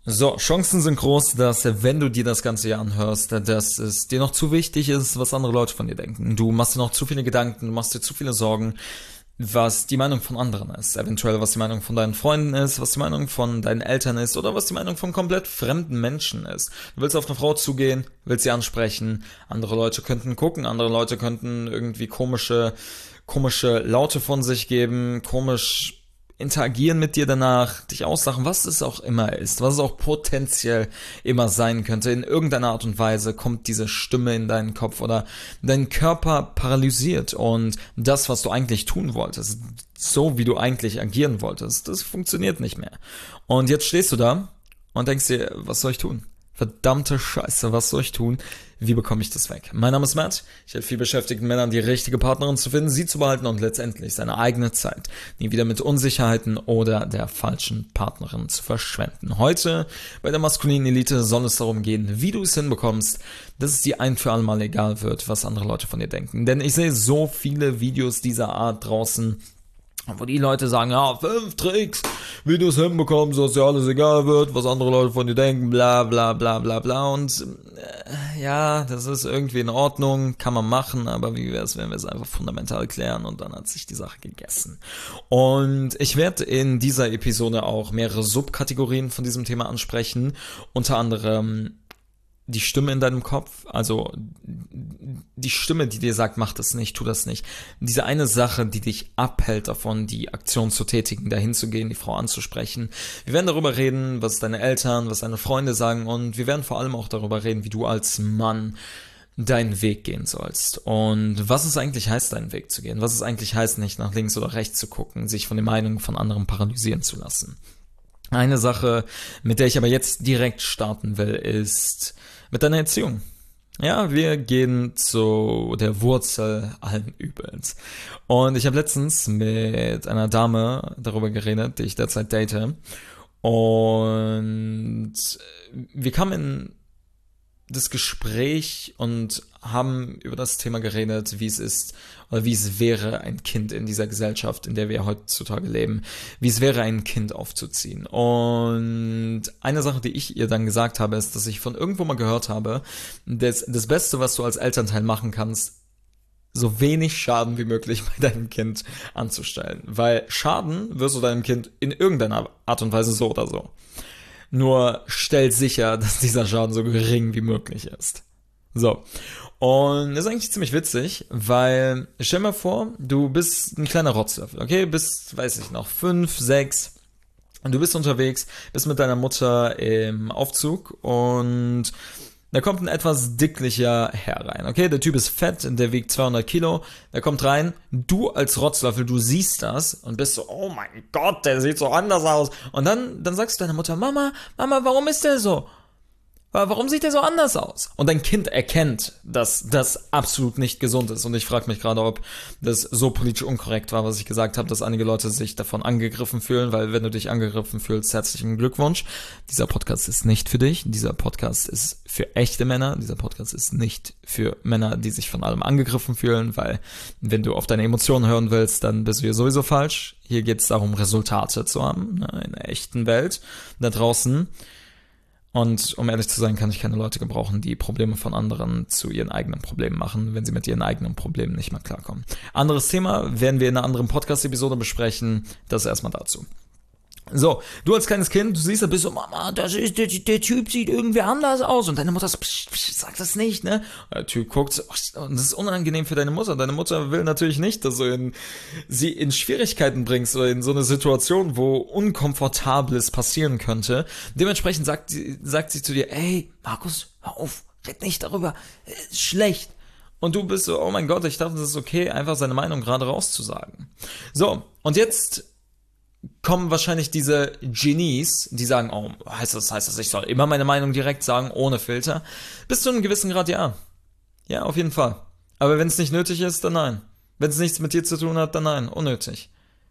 So, Chancen sind groß, dass wenn du dir das Ganze hier anhörst, dass es dir noch zu wichtig ist, was andere Leute von dir denken. Du machst dir noch zu viele Gedanken, du machst dir zu viele Sorgen, was die Meinung von anderen ist. Eventuell, was die Meinung von deinen Freunden ist, was die Meinung von deinen Eltern ist oder was die Meinung von komplett fremden Menschen ist. Du willst auf eine Frau zugehen, willst sie ansprechen, andere Leute könnten gucken, andere Leute könnten irgendwie komische Laute von sich geben, komisch interagieren mit dir danach, dich auslachen, was es auch immer ist, was es auch potenziell immer sein könnte. In irgendeiner Art und Weise kommt diese Stimme in deinen Kopf oder dein Körper paralysiert und das, was du eigentlich tun wolltest, so wie du eigentlich agieren wolltest, das funktioniert nicht mehr. Und jetzt stehst du da und denkst dir, was soll ich tun? Verdammte Scheiße, was soll ich tun? Wie bekomme ich das weg? Mein Name ist Matt. Ich helfe vielbeschäftigten Männern, die richtige Partnerin zu finden, sie zu behalten und letztendlich seine eigene Zeit nie wieder mit Unsicherheiten oder der falschen Partnerin zu verschwenden. Heute bei der maskulinen Elite soll es darum gehen, wie du es hinbekommst, dass es dir ein für alle Mal egal wird, was andere Leute von dir denken. Denn ich sehe so viele Videos dieser Art draußen, wo die Leute sagen, ja, 5 Tricks, wie du es hinbekommst, dass dir alles egal wird, was andere Leute von dir denken, bla bla bla bla bla. Und ja, das ist irgendwie in Ordnung, kann man machen, aber wie wäre es, wenn wir es einfach fundamental klären und dann hat sich die Sache gegessen. Und ich werde in dieser Episode auch mehrere Subkategorien von diesem Thema ansprechen, unter anderem die Stimme in deinem Kopf, also die Stimme, die dir sagt, mach das nicht, tu das nicht. Diese eine Sache, die dich abhält davon, die Aktion zu tätigen, dahin zu gehen, die Frau anzusprechen. Wir werden darüber reden, was deine Eltern, was deine Freunde sagen und wir werden vor allem auch darüber reden, wie du als Mann deinen Weg gehen sollst und was es eigentlich heißt, deinen Weg zu gehen, was es eigentlich heißt, nicht nach links oder rechts zu gucken, sich von den Meinungen von anderen paralysieren zu lassen. Eine Sache, mit der ich aber jetzt direkt starten will, ist mit deiner Erziehung. Ja, wir gehen zu der Wurzel allen Übels. Und ich habe letztens mit einer Dame darüber geredet, die ich derzeit date. Und wir kamen in das Gespräch und haben über das Thema geredet, wie es ist oder wie es wäre, ein Kind in dieser Gesellschaft, in der wir heutzutage leben, wie es wäre, ein Kind aufzuziehen. Und eine Sache, die ich ihr dann gesagt habe, ist, dass ich von irgendwo mal gehört habe, das Beste, was du als Elternteil machen kannst, so wenig Schaden wie möglich bei deinem Kind anzustellen. Weil Schaden wirst du deinem Kind in irgendeiner Art und Weise so oder so. Nur stell sicher, dass dieser Schaden so gering wie möglich ist. So. Und das ist eigentlich ziemlich witzig, weil stell dir mal vor, du bist ein kleiner Rotzlöffel, okay? Bist, weiß ich noch, 5, 6 und du bist unterwegs, bist mit deiner Mutter im Aufzug und da kommt ein etwas dicklicher Herr rein, okay? Der Typ ist fett, der wiegt 200 Kilo, der kommt rein, du als Rotzlöffel, du siehst das und bist so, oh mein Gott, der sieht so anders aus. Und dann sagst du deiner Mutter, Mama, warum ist der so? Warum sieht der so anders aus? Und dein Kind erkennt, dass das absolut nicht gesund ist. Und ich frage mich gerade, ob das so politisch unkorrekt war, was ich gesagt habe, dass einige Leute sich davon angegriffen fühlen, weil wenn du dich angegriffen fühlst, herzlichen Glückwunsch. Dieser Podcast ist nicht für dich. Dieser Podcast ist für echte Männer. Dieser Podcast ist nicht für Männer, die sich von allem angegriffen fühlen, weil wenn du auf deine Emotionen hören willst, dann bist du hier sowieso falsch. Hier geht es darum, Resultate zu haben, in der echten Welt da draußen. Und um ehrlich zu sein, kann ich keine Leute gebrauchen, die Probleme von anderen zu ihren eigenen Problemen machen, wenn sie mit ihren eigenen Problemen nicht mehr klarkommen. Anderes Thema werden wir in einer anderen Podcast-Episode besprechen. Das erstmal dazu. So, du als kleines Kind, du siehst, da bist so, Mama, der Typ sieht irgendwie anders aus. Und deine Mutter so, sag das nicht, ne? Und der Typ guckt, und das ist unangenehm für deine Mutter. Deine Mutter will natürlich nicht, dass du sie in Schwierigkeiten bringst oder in so eine Situation, wo Unkomfortables passieren könnte. Dementsprechend sagt sie zu dir, ey, Markus, hör auf, red nicht darüber, ist schlecht. Und du bist so, oh mein Gott, ich dachte, das ist okay, einfach seine Meinung gerade rauszusagen. So, und jetzt kommen wahrscheinlich diese Genies, die sagen, oh, heißt das, ich soll immer meine Meinung direkt sagen, ohne Filter? Bis zu einem gewissen Grad ja. Ja, auf jeden Fall. Aber wenn es nicht nötig ist, dann nein. Wenn es nichts mit dir zu tun hat, dann nein, unnötig.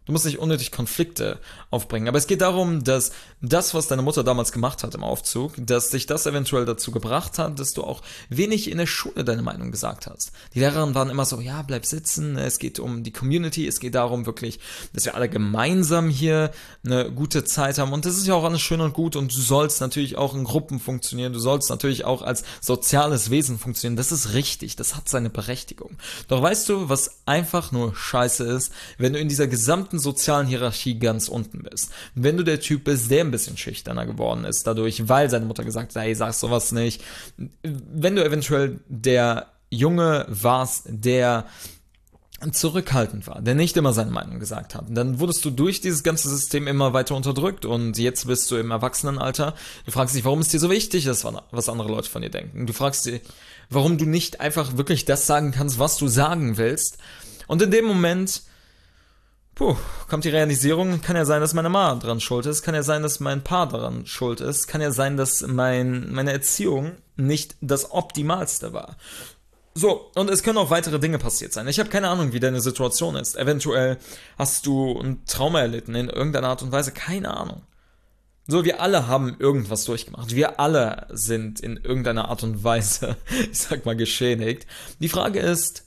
Du musst nicht unnötig Konflikte aufbringen. Aber es geht darum, dass das, was deine Mutter damals gemacht hat im Aufzug, dass dich das eventuell dazu gebracht hat, dass du auch wenig in der Schule deine Meinung gesagt hast. Die Lehrerinnen waren immer so, ja, bleib sitzen, es geht um die Community, es geht darum wirklich, dass wir alle gemeinsam hier eine gute Zeit haben. Und das ist ja auch alles schön und gut und du sollst natürlich auch in Gruppen funktionieren, du sollst natürlich auch als soziales Wesen funktionieren. Das ist richtig, das hat seine Berechtigung. Doch weißt du, was einfach nur scheiße ist, wenn du in dieser gesamten sozialen Hierarchie ganz unten bist. Wenn du der Typ bist, der ein bisschen schüchterner geworden ist dadurch, weil seine Mutter gesagt hat, hey, sag sowas nicht. Wenn du eventuell der Junge warst, der zurückhaltend war, der nicht immer seine Meinung gesagt hat, dann wurdest du durch dieses ganze System immer weiter unterdrückt und jetzt bist du im Erwachsenenalter. Du fragst dich, warum es dir so wichtig ist, was andere Leute von dir denken. Du fragst dich, warum du nicht einfach wirklich das sagen kannst, was du sagen willst. Und in dem Moment kommt die Realisierung, kann ja sein, dass meine Mama dran schuld ist, kann ja sein, dass mein Pa daran schuld ist, kann ja sein, dass meine Erziehung nicht das Optimalste war. So, und es können auch weitere Dinge passiert sein. Ich habe keine Ahnung, wie deine Situation ist. Eventuell hast du ein Trauma erlitten in irgendeiner Art und Weise, keine Ahnung. So, wir alle haben irgendwas durchgemacht. Wir alle sind in irgendeiner Art und Weise, ich sag mal, geschädigt. Die Frage ist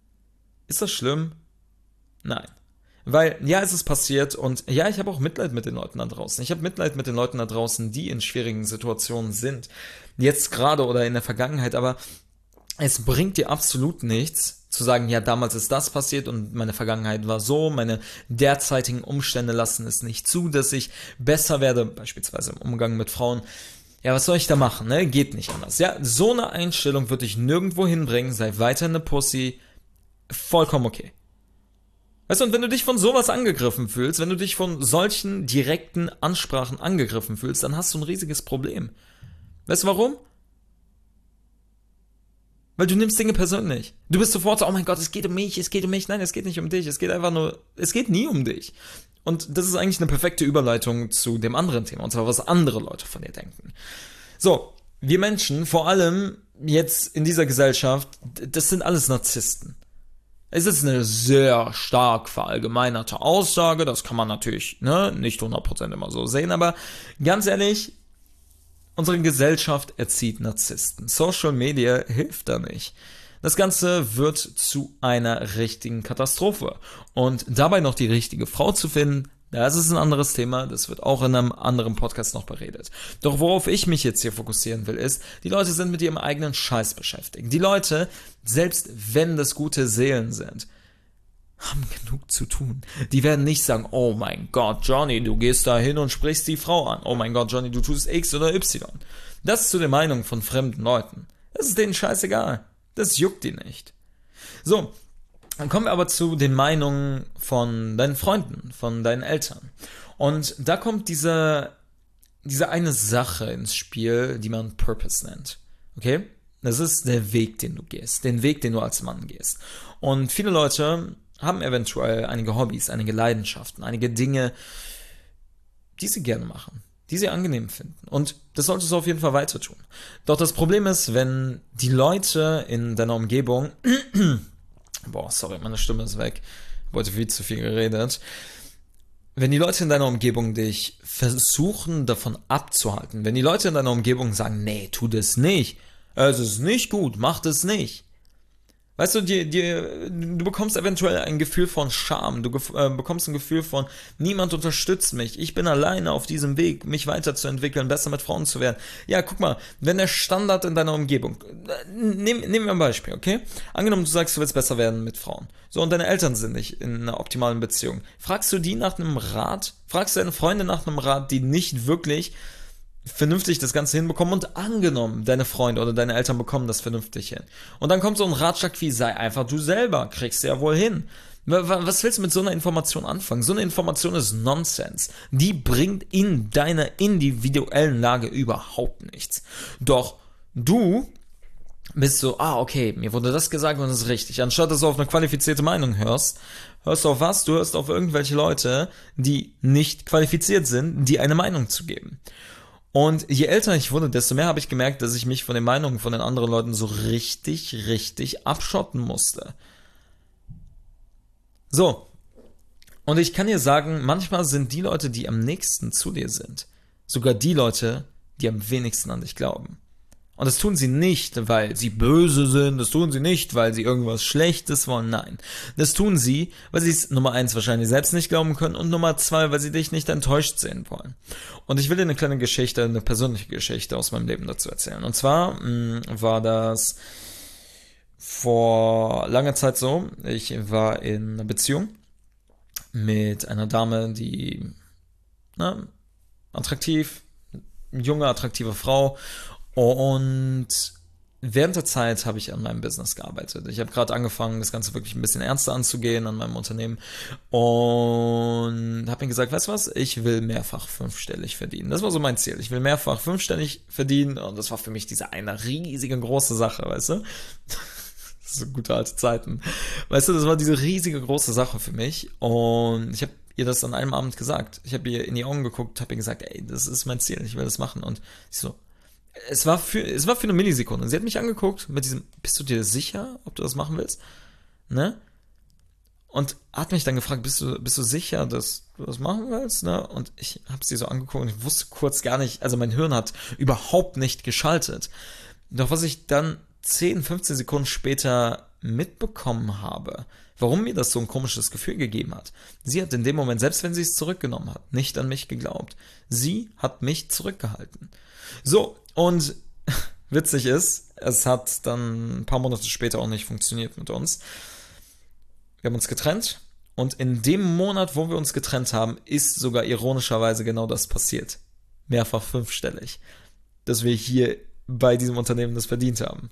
das schlimm? Nein. Weil, ja, es ist passiert und ja, ich habe auch Mitleid mit den Leuten da draußen. Ich habe Mitleid mit den Leuten da draußen, die in schwierigen Situationen sind. Jetzt gerade oder in der Vergangenheit, aber es bringt dir absolut nichts, zu sagen, ja, damals ist das passiert und meine Vergangenheit war so, meine derzeitigen Umstände lassen es nicht zu, dass ich besser werde, beispielsweise im Umgang mit Frauen. Ja, was soll ich da machen, ne? Geht nicht anders. Ja, so eine Einstellung wird dich nirgendwo hinbringen, sei weiter eine Pussy, vollkommen okay. Weißt du, und wenn du dich von sowas angegriffen fühlst, wenn du dich von solchen direkten Ansprachen angegriffen fühlst, dann hast du ein riesiges Problem. Weißt du warum? Weil du nimmst Dinge persönlich. Du bist sofort so, oh mein Gott, es geht um mich, es geht um mich. Nein, es geht nicht um dich, es geht nie um dich. Und das ist eigentlich eine perfekte Überleitung zu dem anderen Thema, und zwar, was andere Leute von dir denken. So, wir Menschen, vor allem jetzt in dieser Gesellschaft, das sind alles Narzissten. Es ist eine sehr stark verallgemeinerte Aussage, das kann man natürlich nicht 100% immer so sehen, aber ganz ehrlich, unsere Gesellschaft erzieht Narzissten. Social Media hilft da nicht. Das Ganze wird zu einer richtigen Katastrophe. Und dabei noch die richtige Frau zu finden, das ist ein anderes Thema, das wird auch in einem anderen Podcast noch beredet. Doch worauf ich mich jetzt hier fokussieren will, ist, die Leute sind mit ihrem eigenen Scheiß beschäftigt. Die Leute, selbst wenn das gute Seelen sind, haben genug zu tun. Die werden nicht sagen, oh mein Gott, Johnny, du gehst da hin und sprichst die Frau an. Oh mein Gott, Johnny, du tust X oder Y. Das ist zu der Meinung von fremden Leuten. Das ist denen scheißegal. Das juckt die nicht. So, dann kommen wir aber zu den Meinungen von deinen Freunden, von deinen Eltern. Und da kommt diese eine Sache ins Spiel, die man Purpose nennt. Okay? Das ist der Weg, den du gehst. Den Weg, den du als Mann gehst. Und viele Leute haben eventuell einige Hobbys, einige Leidenschaften, einige Dinge, die sie gerne machen, die sie angenehm finden. Und das solltest du auf jeden Fall weiter tun. Doch das Problem ist, wenn die Leute in deiner Umgebung meine Stimme ist weg. Ich wollte viel zu viel geredet. Wenn die Leute in deiner Umgebung dich versuchen, davon abzuhalten, wenn die Leute in deiner Umgebung sagen, nee, tu das nicht, es ist nicht gut, mach das nicht. Weißt du, du bekommst eventuell ein Gefühl von Scham, du bekommst ein Gefühl von, niemand unterstützt mich, ich bin alleine auf diesem Weg, mich weiterzuentwickeln, besser mit Frauen zu werden. Ja, guck mal, wenn der Standard in deiner Umgebung, nehmen wir ein Beispiel, okay? Angenommen, du sagst, du willst besser werden mit Frauen. So, und deine Eltern sind nicht in einer optimalen Beziehung. Fragst du die nach einem Rat? Fragst du deine Freunde nach einem Rat, die nicht wirklich vernünftig das Ganze hinbekommen, und angenommen, deine Freunde oder deine Eltern bekommen das vernünftig hin. Und dann kommt so ein Ratschlag wie, sei einfach du selber, kriegst du ja wohl hin. Was willst du mit so einer Information anfangen? So eine Information ist Nonsens. Die bringt in deiner individuellen Lage überhaupt nichts. Doch du bist so, okay, mir wurde das gesagt und das ist richtig. Anstatt dass du auf eine qualifizierte Meinung hörst du auf was? Du hörst auf irgendwelche Leute, die nicht qualifiziert sind, die eine Meinung zu geben. Und je älter ich wurde, desto mehr habe ich gemerkt, dass ich mich von den Meinungen von den anderen Leuten so richtig abschotten musste. So. Und ich kann dir sagen, manchmal sind die Leute, die am nächsten zu dir sind, sogar die Leute, die am wenigsten an dich glauben. Und das tun sie nicht, weil sie böse sind, das tun sie nicht, weil sie irgendwas Schlechtes wollen, nein. Das tun sie, weil sie es Nummer 1 wahrscheinlich selbst nicht glauben können und Nummer 2, weil sie dich nicht enttäuscht sehen wollen. Und ich will dir eine kleine Geschichte, eine persönliche Geschichte aus meinem Leben dazu erzählen. Und zwar war das vor langer Zeit so, ich war in einer Beziehung mit einer Dame, die attraktiv, junge, attraktive Frau. Und während der Zeit habe ich an meinem Business gearbeitet. Ich habe gerade angefangen, das Ganze wirklich ein bisschen ernster anzugehen an meinem Unternehmen und habe mir gesagt, weißt du was, ich will mehrfach 5-stellig verdienen. Das war so mein Ziel. Ich will mehrfach 5-stellig verdienen und das war für mich diese eine riesige große Sache, weißt du? Das sind gute alte Zeiten. Weißt du, das war diese riesige große Sache für mich und ich habe ihr das an einem Abend gesagt. Ich habe ihr in die Augen geguckt, habe ihr gesagt, ey, das ist mein Ziel, ich will das machen und sie so, es war für eine Millisekunde. Sie hat mich angeguckt mit diesem, bist du dir sicher, ob du das machen willst? Ne? Und hat mich dann gefragt, bist du sicher, dass du das machen willst? Ne? Und ich habe sie so angeguckt und ich wusste kurz gar nicht, also mein Hirn hat überhaupt nicht geschaltet. Doch was ich dann 10, 15 Sekunden später mitbekommen habe, warum mir das so ein komisches Gefühl gegeben hat. Sie hat in dem Moment, selbst wenn sie es zurückgenommen hat, nicht an mich geglaubt. Sie hat mich zurückgehalten. So, und witzig ist, es hat dann ein paar Monate später auch nicht funktioniert mit uns. Wir haben uns getrennt und in dem Monat, wo wir uns getrennt haben, ist sogar ironischerweise genau das passiert. Mehrfach 5-stellig. Dass wir hier bei diesem Unternehmen das verdient haben.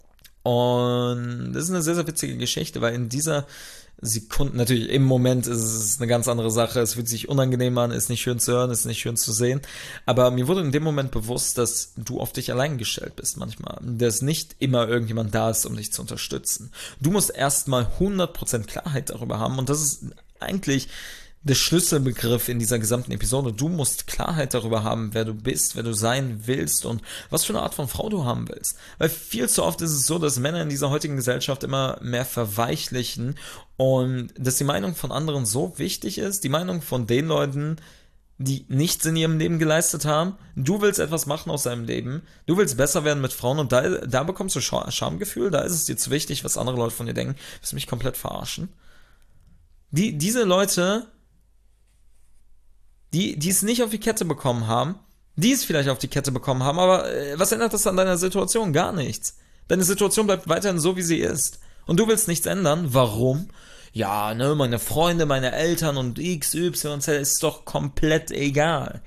Und das ist eine sehr, sehr witzige Geschichte, weil in dieser Sekunde, natürlich im Moment ist es eine ganz andere Sache, es fühlt sich unangenehm an, ist nicht schön zu hören, ist nicht schön zu sehen, aber mir wurde in dem Moment bewusst, dass du auf dich allein gestellt bist manchmal, dass nicht immer irgendjemand da ist, um dich zu unterstützen. Du musst erstmal 100% Klarheit darüber haben und das ist eigentlich der Schlüsselbegriff in dieser gesamten Episode. Du musst Klarheit darüber haben, wer du bist, wer du sein willst und was für eine Art von Frau du haben willst. Weil viel zu oft ist es so, dass Männer in dieser heutigen Gesellschaft immer mehr verweichlichen und dass die Meinung von anderen so wichtig ist, die Meinung von den Leuten, die nichts in ihrem Leben geleistet haben. Du willst etwas machen aus deinem Leben, du willst besser werden mit Frauen und da bekommst du Schamgefühl, da ist es dir zu wichtig, was andere Leute von dir denken. Willst du mich komplett verarschen? Diese Leute, die es nicht auf die Kette bekommen haben, die es vielleicht auf die Kette bekommen haben, aber was ändert das an deiner Situation? Gar nichts. Deine Situation bleibt weiterhin so, wie sie ist. Und du willst nichts ändern. Warum? Ja, ne, meine Freunde, meine Eltern und X, Y und Z ist doch komplett egal.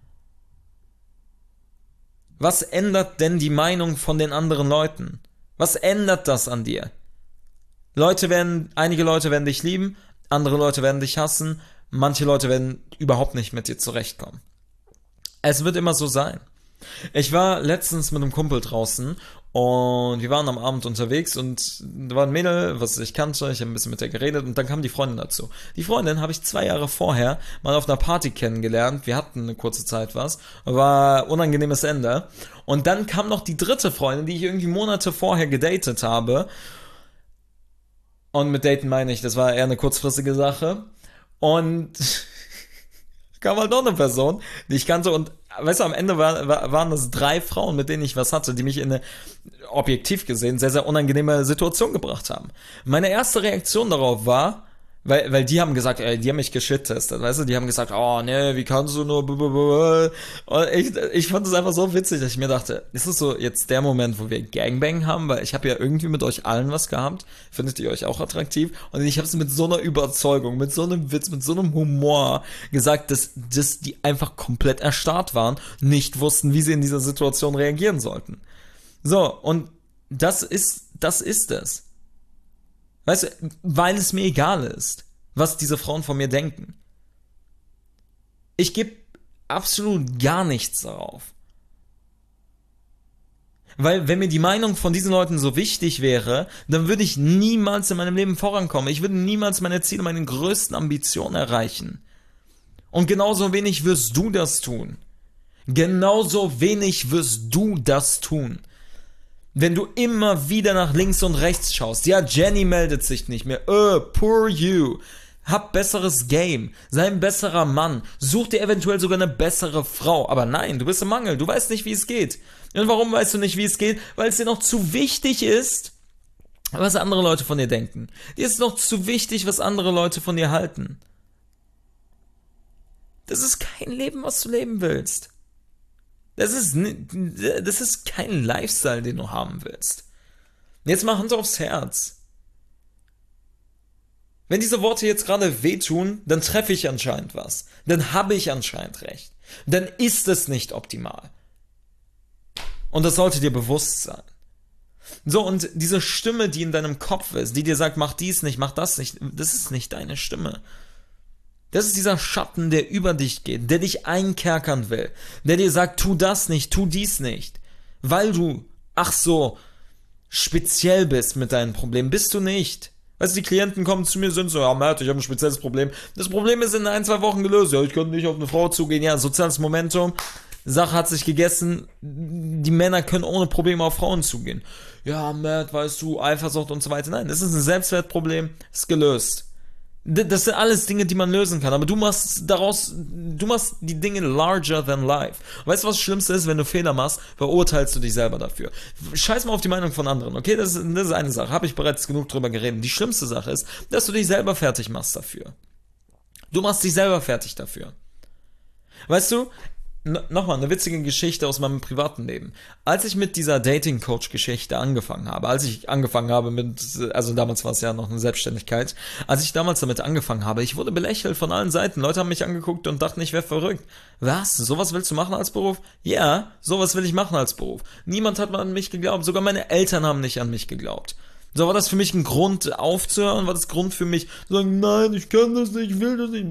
Was ändert denn die Meinung von den anderen Leuten? Was ändert das an dir? Einige Leute werden dich lieben, andere Leute werden dich hassen, manche Leute werden überhaupt nicht mit dir zurechtkommen. Es wird immer so sein. Ich war letztens mit einem Kumpel draußen und wir waren am Abend unterwegs und da war ein Mädel, was ich kannte, ich habe ein bisschen mit der geredet und dann kam die Freundin dazu. Die Freundin habe ich 2 Jahre vorher mal auf einer Party kennengelernt, wir hatten eine kurze Zeit war unangenehmes Ende und dann kam noch die dritte Freundin, die ich irgendwie Monate vorher gedatet habe und mit daten meine ich, das war eher eine kurzfristige Sache und kam halt noch eine Person, die ich kannte und weißt du, am Ende waren das 3 Frauen, mit denen ich was hatte, die mich in eine, objektiv gesehen, sehr, sehr unangenehme Situation gebracht haben. Meine erste Reaktion darauf war, weil die haben gesagt, die haben mich geschit-testet, weißt du, die haben gesagt, oh ne, wie kannst du nur und ich fand es einfach so witzig, dass ich mir dachte, ist es so jetzt der Moment, wo wir Gangbang haben, weil ich habe ja irgendwie mit euch allen was gehabt, findet ihr euch auch attraktiv und ich habe es mit so einer Überzeugung, mit so einem Witz, mit so einem Humor gesagt, dass die einfach komplett erstarrt waren, nicht wussten, wie sie in dieser Situation reagieren sollten. So, und das ist es. Weißt du, weil es mir egal ist, was diese Frauen von mir denken. Ich gebe absolut gar nichts darauf. Weil wenn mir die Meinung von diesen Leuten so wichtig wäre, dann würde ich niemals in meinem Leben vorankommen. Ich würde niemals meine Ziele, meine größten Ambitionen erreichen. Und genauso wenig wirst du das tun. Genauso wenig wirst du das tun. Wenn du immer wieder nach links und rechts schaust, ja, Jenny meldet sich nicht mehr, poor you. Hab besseres Game. Sei ein besserer Mann. Such dir eventuell sogar eine bessere Frau. Aber nein, du bist im Mangel. Du weißt nicht, wie es geht. Und warum weißt du nicht, wie es geht? Weil es dir noch zu wichtig ist, was andere Leute von dir denken. Dir ist noch zu wichtig, was andere Leute von dir halten. Das ist kein Leben, was du leben willst. Das ist kein Lifestyle, den du haben willst. Jetzt mal Hand aufs Herz. Wenn diese Worte jetzt gerade wehtun, dann treffe ich anscheinend was. Dann habe ich anscheinend recht. Dann ist es nicht optimal. Und das sollte dir bewusst sein. So, und diese Stimme, die in deinem Kopf ist, die dir sagt, mach dies nicht, mach das nicht, das ist nicht deine Stimme. Das ist dieser Schatten, der über dich geht, der dich einkerkern will, der dir sagt, tu das nicht, tu dies nicht, weil du, ach so, speziell bist mit deinen Problemen. Bist du nicht. Weißt du, die Klienten kommen zu mir und sind so, ja Matt, ich habe ein spezielles Problem. Das Problem ist in 1-2 Wochen gelöst. Ja, ich kann nicht auf eine Frau zugehen. Ja, soziales Momentum. Sache hat sich gegessen. Die Männer können ohne Probleme auf Frauen zugehen. Ja, Matt, weißt du, Eifersucht und so weiter. Nein, das ist ein Selbstwertproblem. Ist gelöst. Das sind alles Dinge, die man lösen kann, aber du machst die Dinge larger than life. Weißt du, was das Schlimmste ist, wenn du Fehler machst, verurteilst du dich selber dafür. Scheiß mal auf die Meinung von anderen, okay? Das ist eine Sache, habe ich bereits genug drüber geredet. Die schlimmste Sache ist, dass du dich selber fertig machst dafür. Du machst dich selber fertig dafür. Weißt du, nochmal eine witzige Geschichte aus meinem privaten Leben. Als ich mit dieser Dating-Coach-Geschichte angefangen habe, also damals war es ja noch eine Selbstständigkeit, als ich damals damit angefangen habe, ich wurde belächelt von allen Seiten. Leute haben mich angeguckt und dachten, ich wäre verrückt. Was? Sowas willst du machen als Beruf? Ja, sowas will ich machen als Beruf. Niemand hat mal an mich geglaubt, sogar meine Eltern haben nicht an mich geglaubt. So, war das für mich ein Grund aufzuhören? War das Grund für mich zu sagen, nein, ich kann das nicht, ich will das nicht,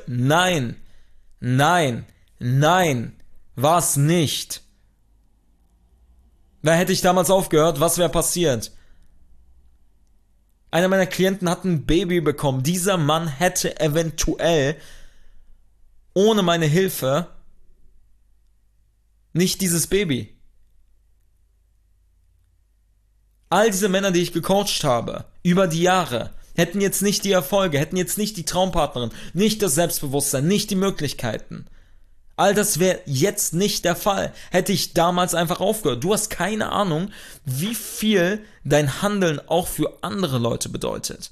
Nein, war es nicht. Weil hätte ich damals aufgehört, was wäre passiert? Einer meiner Klienten hat ein Baby bekommen. Dieser Mann hätte eventuell ohne meine Hilfe nicht dieses Baby. All diese Männer, die ich gecoacht habe, über die Jahre, hätten jetzt nicht die Erfolge, hätten jetzt nicht die Traumpartnerin, nicht das Selbstbewusstsein, nicht die Möglichkeiten. All das wäre jetzt nicht der Fall. Hätte ich damals einfach aufgehört. Du hast keine Ahnung, wie viel dein Handeln auch für andere Leute bedeutet.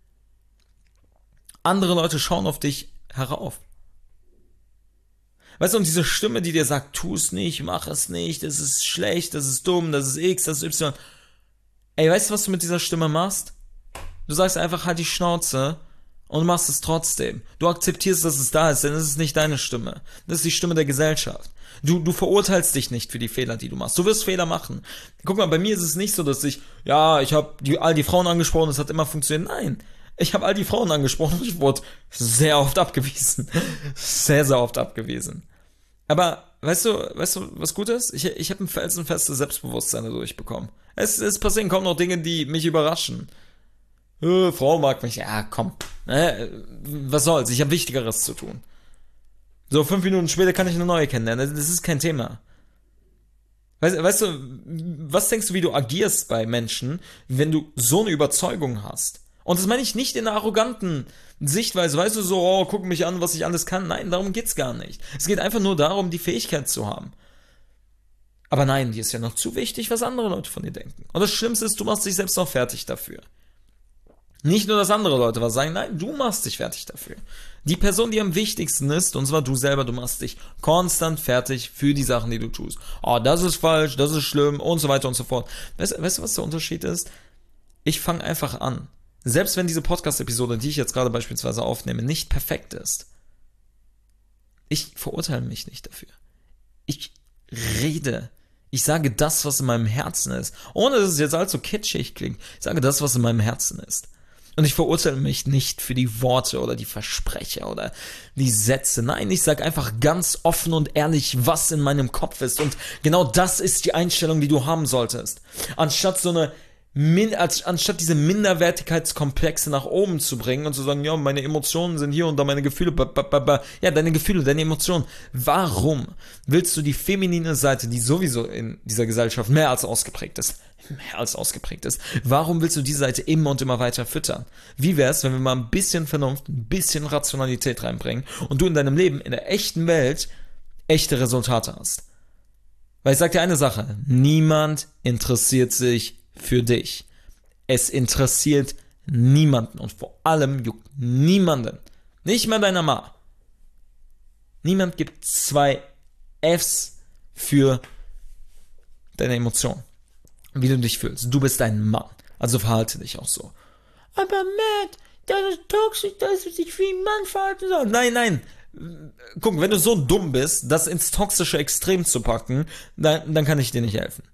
Andere Leute schauen auf dich herauf. Weißt du, und diese Stimme, die dir sagt, tu es nicht, mach es nicht, das ist schlecht, das ist dumm, das ist X, das ist Y. Ey, weißt du, was du mit dieser Stimme machst? Du sagst einfach, halt die Schnauze und machst es trotzdem. Du akzeptierst, dass es da ist, denn es ist nicht deine Stimme. Das ist die Stimme der Gesellschaft. Du verurteilst dich nicht für die Fehler, die du machst. Du wirst Fehler machen. Guck mal, bei mir ist es nicht so, dass ich habe all die Frauen angesprochen, es hat immer funktioniert. Nein, ich habe all die Frauen angesprochen und ich wurde sehr oft abgewiesen. Sehr, sehr oft abgewiesen. Aber, weißt du, was gut ist? Ich habe ein felsenfestes Selbstbewusstsein dadurch bekommen. Es passieren kaum noch Dinge, die mich überraschen. Frau mag mich, ja komm, was soll's, ich habe Wichtigeres zu tun. So, 5 Minuten später kann ich eine neue kennenlernen, das ist kein Thema. Weißt du, was denkst du, wie du agierst bei Menschen, wenn du so eine Überzeugung hast? Und das meine ich nicht in einer arroganten Sichtweise, weißt du, so, oh, guck mich an, was ich alles kann. Nein, darum geht's gar nicht. Es geht einfach nur darum, die Fähigkeit zu haben. Aber nein, dir ist ja noch zu wichtig, was andere Leute von dir denken. Und das Schlimmste ist, du machst dich selbst noch fertig dafür. Nicht nur, dass andere Leute was sagen, nein, du machst dich fertig dafür. Die Person, die am wichtigsten ist, und zwar du selber, du machst dich konstant fertig für die Sachen, die du tust. Oh, das ist falsch, das ist schlimm und so weiter und so fort. Weißt du, was der Unterschied ist? Ich fange einfach an. Selbst wenn diese Podcast-Episode, die ich jetzt gerade beispielsweise aufnehme, nicht perfekt ist, ich verurteile mich nicht dafür. Ich rede. Ich sage das, was in meinem Herzen ist. Ohne dass es jetzt allzu kitschig klingt. Ich sage das, was in meinem Herzen ist. Und ich verurteile mich nicht für die Worte oder die Versprecher oder die Sätze. Nein, ich sage einfach ganz offen und ehrlich, was in meinem Kopf ist. Und genau das ist die Einstellung, die du haben solltest. Anstatt so eine Anstatt diese Minderwertigkeitskomplexe nach oben zu bringen und zu sagen, ja, meine Emotionen sind hier und da meine Gefühle, ja, deine Gefühle, deine Emotionen. Warum willst du die feminine Seite, die sowieso in dieser Gesellschaft mehr als ausgeprägt ist, warum willst du diese Seite immer und immer weiter füttern? Wie wär's, wenn wir mal ein bisschen Vernunft, ein bisschen Rationalität reinbringen und du in deinem Leben, in der echten Welt, echte Resultate hast? Weil ich sag dir eine Sache, niemand interessiert sich für dich. Es interessiert niemanden und vor allem juckt niemanden, nicht mal deiner Ma. Niemand gibt 2 Fs für deine Emotionen, wie du dich fühlst. Du bist ein Mann, also verhalte dich auch so. Aber Matt, das ist toxisch, dass du dich wie ein Mann verhalten soll. Nein. Guck, wenn du so dumm bist, das ins toxische Extrem zu packen, dann kann ich dir nicht helfen.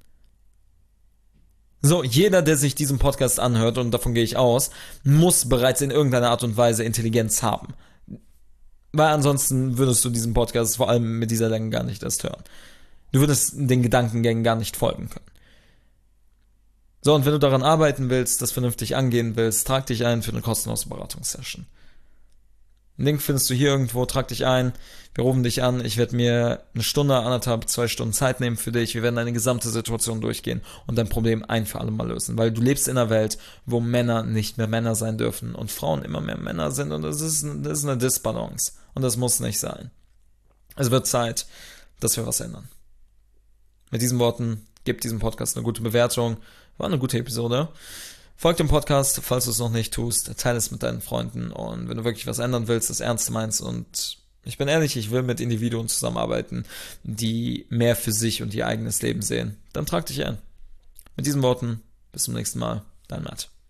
So, jeder, der sich diesen Podcast anhört, und davon gehe ich aus, muss bereits in irgendeiner Art und Weise Intelligenz haben. Weil ansonsten würdest du diesen Podcast vor allem mit dieser Länge gar nicht erst hören. Du würdest den Gedankengängen gar nicht folgen können. So, und wenn du daran arbeiten willst, das vernünftig angehen willst, trag dich ein für eine kostenlose Beratungssession. Den Link findest du hier irgendwo, trag dich ein, wir rufen dich an, ich werde mir 1 Stunde, 1,5, 2 Stunden Zeit nehmen für dich, wir werden deine gesamte Situation durchgehen und dein Problem ein für alle Mal lösen, weil du lebst in einer Welt, wo Männer nicht mehr Männer sein dürfen und Frauen immer mehr Männer sind und das ist eine Disbalance und das muss nicht sein. Es wird Zeit, dass wir was ändern. Mit diesen Worten, gebt diesem Podcast eine gute Bewertung, war eine gute Episode. Folg dem Podcast, falls du es noch nicht tust, teile es mit deinen Freunden und wenn du wirklich was ändern willst, das ernst meinst und ich bin ehrlich, ich will mit Individuen zusammenarbeiten, die mehr für sich und ihr eigenes Leben sehen, dann trag dich ein. Mit diesen Worten, bis zum nächsten Mal, dein Matt.